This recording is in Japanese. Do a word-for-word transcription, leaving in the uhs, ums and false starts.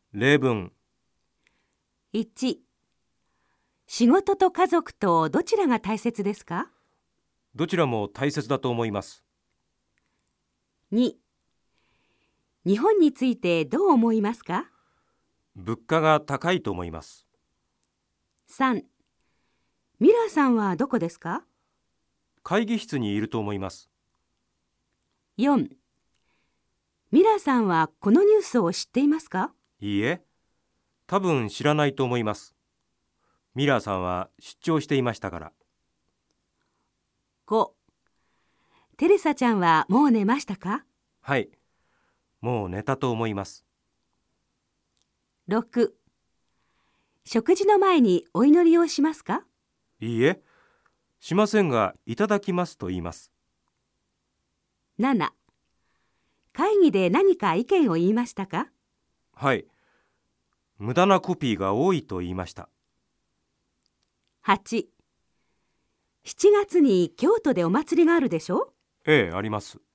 例文。 いち、仕事と家族とどちらが大切ですか？ どちらも大切だと思います。 に、日本についてどう思いますか？ 物価が高いと思います。 さん、ミラーさんはどこですか？ 会議室にいると思います。 よん、ミラーさんはこのニュースを知っていますか？ いいえ、多分知らないと思います。ミラーさんは出張していましたから。 ご、テレサちゃんはもう寝ましたか？ はい、もう寝たと思います。 ろく、食事の前にお祈りをしますか？ いいえ、しませんが、いただきますと言います。 なな、会議で何か意見を言いましたか？ はい、無駄なコピーが多いと言いました。 はち、しちがつに京都でお祭りがあるでしょ？ ええ、あります。